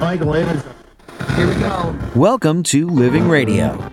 Michael Anderson. Here we go. Welcome to Living Radio.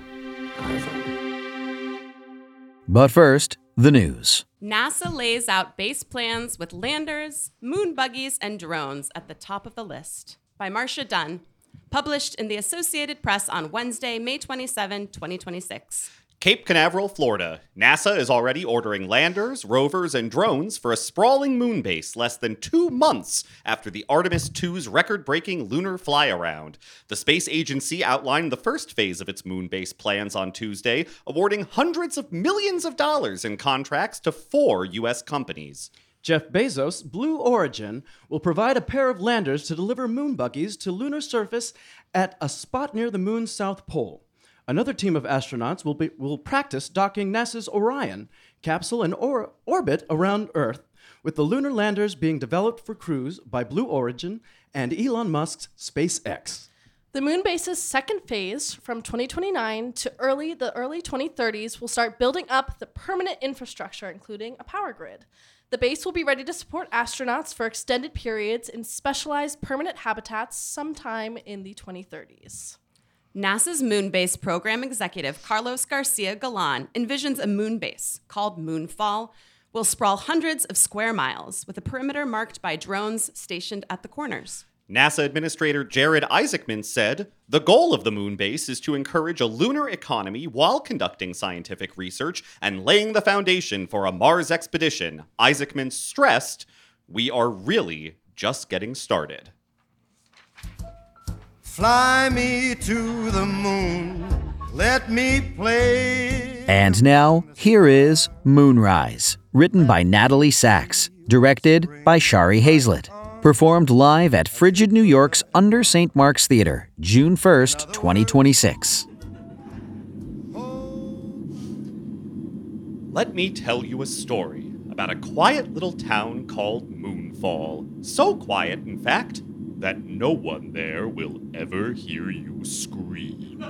But first, the news. NASA lays out base plans with landers, moon buggies, and drones at the top of the list. By Marcia Dunn. Published in the Associated Press on Wednesday, May 27, 2026. Cape Canaveral, Florida. NASA is already ordering landers, rovers, and drones for a sprawling moon base less than 2 months after the Artemis II's record-breaking lunar fly-around. The space agency outlined the first phase of its moon base plans on Tuesday, awarding hundreds of millions of dollars in contracts to 4 U.S. companies. Jeff Bezos' Blue Origin will provide a pair of landers to deliver moon buggies to lunar surface at a spot near the moon's south pole. Another team of astronauts will practice docking NASA's Orion capsule in orbit around Earth, with the lunar landers being developed for crews by Blue Origin and Elon Musk's SpaceX. The moon base's second phase, from 2029 to the early 2030s, will start building up the permanent infrastructure, including a power grid. The base will be ready to support astronauts for extended periods in specialized permanent habitats sometime in the 2030s. NASA's moon base program executive Carlos Garcia Galan envisions a moon base, called Moonfall, will sprawl hundreds of square miles with a perimeter marked by drones stationed at the corners. NASA Administrator Jared Isaacman said, "The goal of the moon base is to encourage a lunar economy while conducting scientific research and laying the foundation for a Mars expedition." Isaacman stressed, "We are really just getting started." Fly me to the moon, let me play. And now, here is Moonrise, written by Natalie Sachs, directed by Shari Hazlett. Performed live at Frigid New York's Under St. Mark's Theater, June 1st, 2026. Let me tell you a story about a quiet little town called Moonfall. So quiet, in fact, that no one there will ever hear you scream.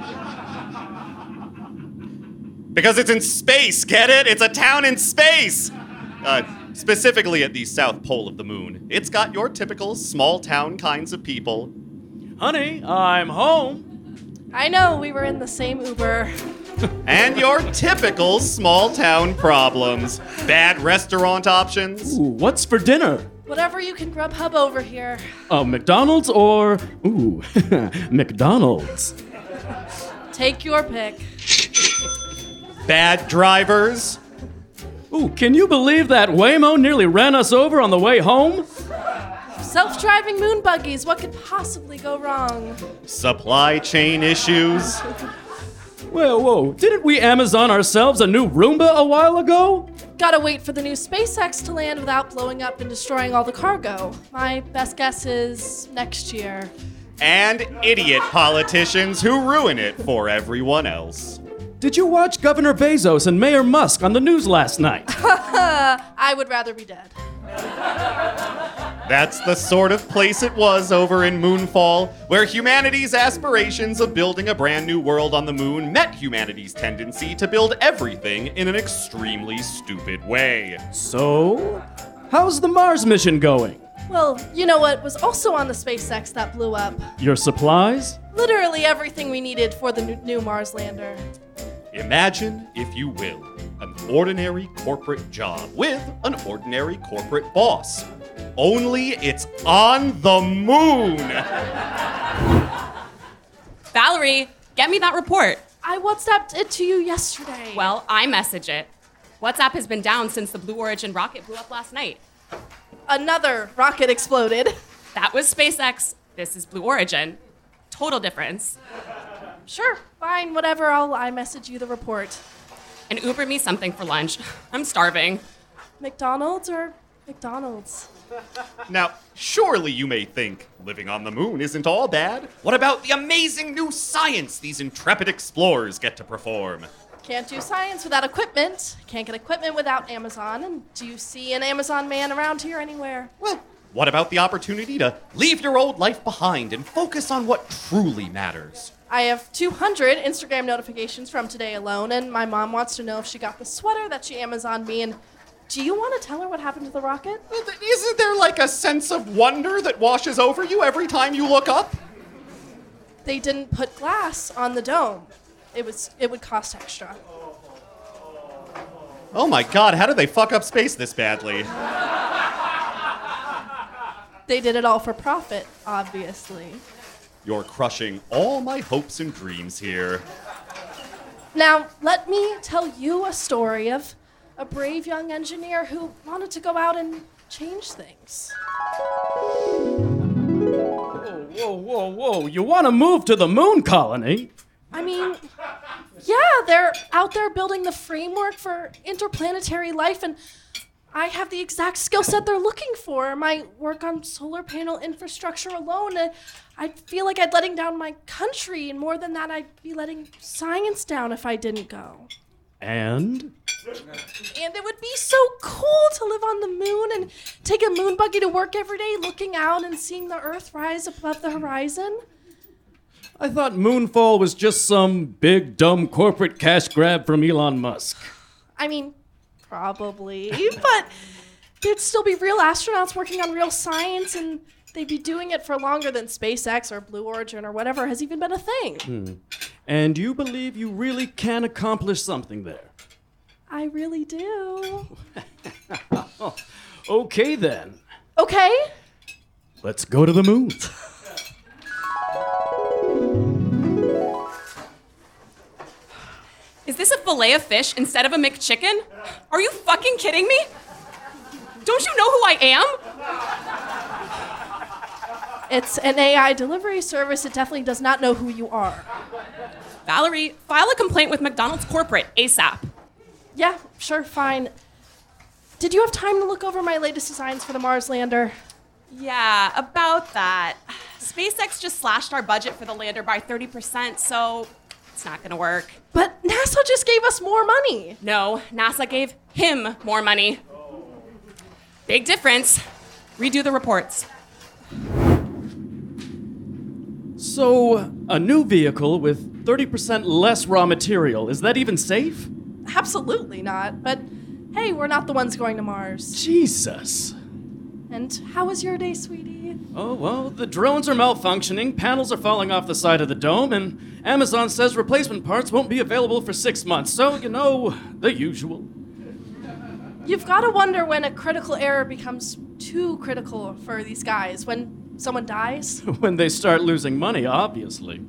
Because it's in space, get it? It's a town in space! Specifically at the south pole of the moon. It's got your typical small town kinds of people. Honey, I'm home. I know, we were in the same Uber. And your typical small town problems. Bad restaurant options. Ooh, what's for dinner? Whatever you can Grubhub over here. McDonald's or... Ooh, McDonald's. Take your pick. Bad drivers. Ooh, can you believe that Waymo nearly ran us over on the way home? Self-driving moon buggies, what could possibly go wrong? Supply chain issues. Whoa, didn't we Amazon ourselves a new Roomba a while ago? Gotta wait for the new SpaceX to land without blowing up and destroying all the cargo. My best guess is next year. And idiot politicians who ruin it for everyone else. Did you watch Governor Bezos and Mayor Musk on the news last night? I would rather be dead. That's the sort of place it was over in Moonfall, where humanity's aspirations of building a brand new world on the moon met humanity's tendency to build everything in an extremely stupid way. So, how's the Mars mission going? Well, you know what was also on the SpaceX that blew up? Your supplies? Literally everything we needed for the new Mars lander. Imagine, if you will, an ordinary corporate job with an ordinary corporate boss. Only it's on the moon! Valerie, get me that report. I WhatsApped it to you yesterday. Well, I message it. WhatsApp has been down since the Blue Origin rocket blew up last night. Another rocket exploded. That was SpaceX. This is Blue Origin. Total difference. Sure, fine, whatever, I message you the report. And Uber me something for lunch. I'm starving. McDonald's or McDonald's? Now, surely you may think living on the moon isn't all bad. What about the amazing new science these intrepid explorers get to perform? Can't do science without equipment. Can't get equipment without Amazon. And do you see an Amazon man around here anywhere? Well, what about the opportunity to leave your old life behind and focus on what truly matters? I have 200 Instagram notifications from today alone, and my mom wants to know if she got the sweater that she Amazoned me, and Do you want to tell her what happened to the rocket? Isn't there like a sense of wonder that washes over you every time you look up? They didn't put glass on the dome. It would cost extra. Oh my god, how did they fuck up space this badly? They did it all for profit, obviously. You're crushing all my hopes and dreams here. Now, let me tell you a story of a brave young engineer who wanted to go out and change things. Whoa. You want to move to the moon colony? I mean, yeah, they're out there building the framework for interplanetary life, and I have the exact skill set they're looking for. My work on solar panel infrastructure alone, I feel like I'd letting down my country, and more than that, I'd be letting science down if I didn't go. And it would be so cool to live on the moon and take a moon buggy to work every day, looking out and seeing the Earth rise above the horizon. I thought Moonfall was just some big, dumb corporate cash grab from Elon Musk. I mean, probably, but there'd still be real astronauts working on real science, and they'd be doing it for longer than SpaceX or Blue Origin or whatever has even been a thing. And you believe you really can accomplish something there? I really do. Okay, then. Okay. Let's go to the moon. Is this a fillet of fish instead of a McChicken? Are you fucking kidding me? Don't you know who I am? It's an AI delivery service. It definitely does not know who you are. Valerie, file a complaint with McDonald's corporate ASAP. Yeah, sure, fine. Did you have time to look over my latest designs for the Mars lander? Yeah, about that. SpaceX just slashed our budget for the lander by 30%, so it's not gonna work. But NASA just gave us more money. No, NASA gave him more money. Big difference. Redo the reports. So, a new vehicle with 30% less raw material, is that even safe? Absolutely not. But hey, we're not the ones going to Mars. Jesus. And how was your day, sweetie? Oh, well, the drones are malfunctioning, panels are falling off the side of the dome, and Amazon says replacement parts won't be available for 6 months. So, you know, the usual. You've got to wonder when a critical error becomes too critical for these guys. When someone dies? When they start losing money, obviously.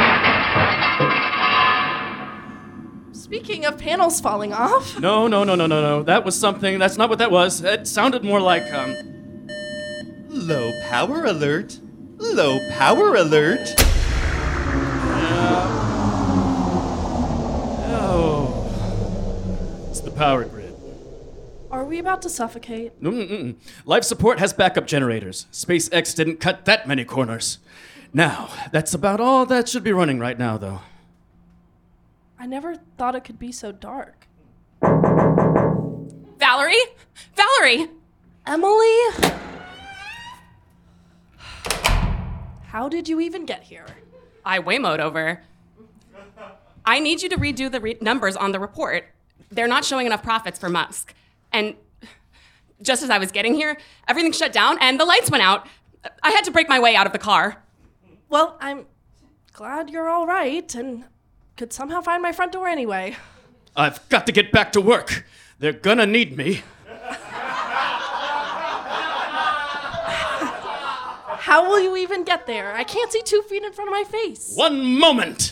Speaking of panels falling off. No. That was something. That's not what that was. It sounded more like, Low power alert. Low power alert. It's the power grid. Are we about to suffocate? Life support has backup generators. SpaceX didn't cut that many corners. Now, that's about all that should be running right now, though. I never thought it could be so dark. Valerie? Valerie! Emily? How did you even get here? I Waymo'd over. I need you to redo the numbers on the report. They're not showing enough profits for Musk. And just as I was getting here, everything shut down and the lights went out. I had to break my way out of the car. Well, I'm glad you're all right and could somehow find my front door anyway. I've got to get back to work. They're gonna need me. How will you even get there? I can't see 2 feet in front of my face. 1 moment!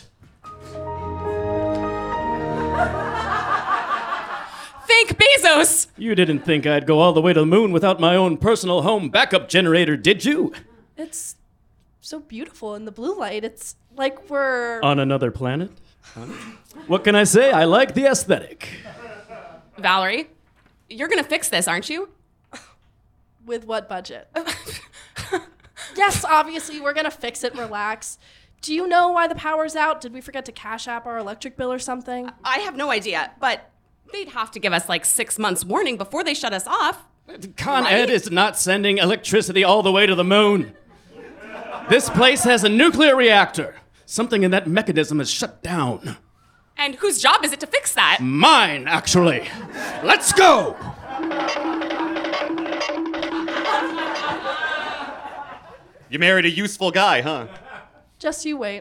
Thank Bezos! You didn't think I'd go all the way to the moon without my own personal home backup generator, did you? It's so beautiful in the blue light. It's like we're... On another planet? What can I say? I like the aesthetic. Valerie, you're gonna fix this, aren't you? With what budget? Yes, obviously, we're gonna fix it. Relax. Do you know why the power's out? Did we forget to Cash App our electric bill or something? I have no idea, but they'd have to give us like 6 months warning before they shut us off. Con Right? Ed is not sending electricity all the way to the moon. This place has a nuclear reactor. Something in that mechanism is shut down. And whose job is it to fix that? Mine, actually. Let's go! You married a useful guy, huh? Just you wait.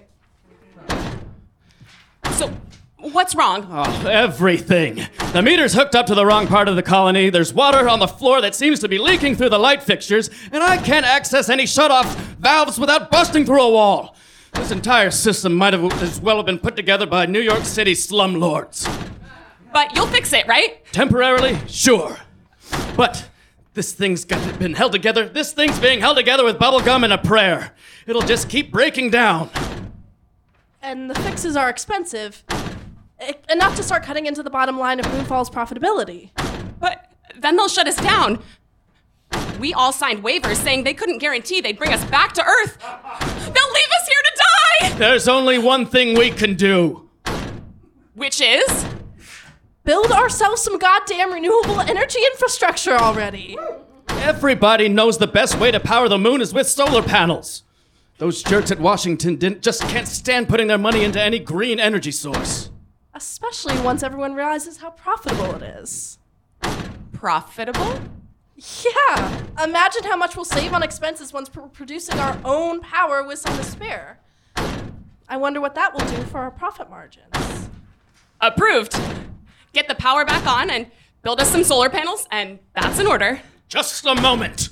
So, what's wrong? Oh, everything. The meter's hooked up to the wrong part of the colony. There's water on the floor that seems to be leaking through the light fixtures, and I can't access any shut-off valves without busting through a wall. This entire system might have as well have been put together by New York City slumlords. But you'll fix it, right? Temporarily, sure. But this thing's been held together. This thing's being held together with bubblegum and a prayer. It'll just keep breaking down. And the fixes are expensive. Enough to start cutting into the bottom line of Moonfall's profitability. But then they'll shut us down. We all signed waivers saying they couldn't guarantee they'd bring us back to Earth. They'll leave us here to die! There's only one thing we can do. Which is? Build ourselves some goddamn renewable energy infrastructure already. Everybody knows the best way to power the moon is with solar panels. Those jerks at Washington can't stand putting their money into any green energy source. Especially once everyone realizes how profitable it is. Profitable? Yeah! Imagine how much we'll save on expenses once we're producing our own power with some to spare. I wonder what that will do for our profit margins. Approved. Get the power back on and build us some solar panels, and that's in order. Just a moment.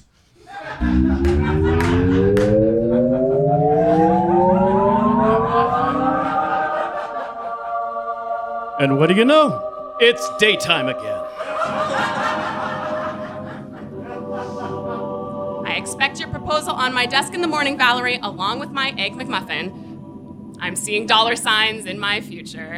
And what do you know? It's daytime again. I expect your proposal on my desk in the morning, Valerie, along with my Egg McMuffin. I'm seeing dollar signs in my future.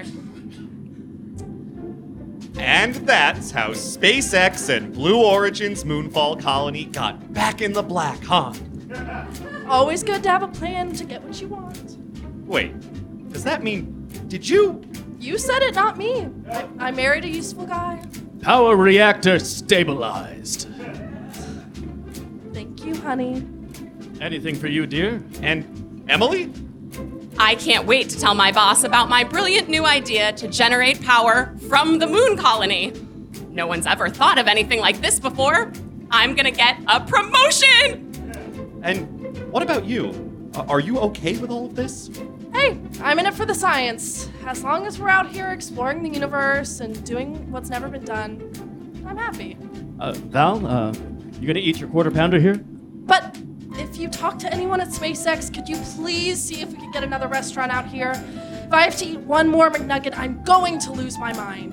And that's how SpaceX and Blue Origin's Moonfall colony got back in the black, huh? Always good to have a plan to get what you want. Wait, does that mean, did you? You said it, not me. I married a useful guy. Power reactor stabilized. Thank you, honey. Anything for you, dear? And Emily? I can't wait to tell my boss about my brilliant new idea to generate power from the moon colony. No one's ever thought of anything like this before. I'm gonna get a promotion! And what about you? Are you okay with all of this? Hey, I'm in it for the science. As long as we're out here exploring the universe and doing what's never been done, I'm happy. Val, you gonna eat your quarter pounder here? But if you talk to anyone at SpaceX, could you please see if we can get another restaurant out here? If I have to eat one more McNugget, I'm going to lose my mind.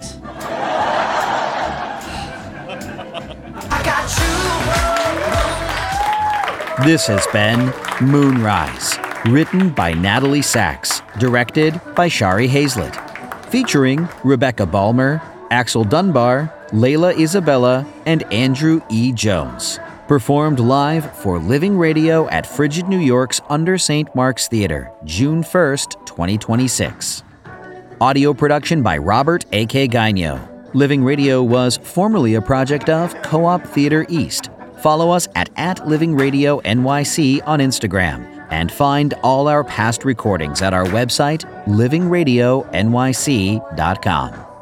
This has been Moonrise, written by Natalie Sachs, directed by Shari Hazlett, featuring Rebecca Balmer, Axel Dunbar, Layla Isabella, and Andrew E. Jones. Performed live for Living Radio at Frigid New York's Under St. Mark's Theater, June 1st, 2026. Audio production by Robert A.K. Gaino. Living Radio was formerly a project of Co-op Theater East. Follow us at Living Radio NYC on Instagram and find all our past recordings at our website, livingradionyc.com.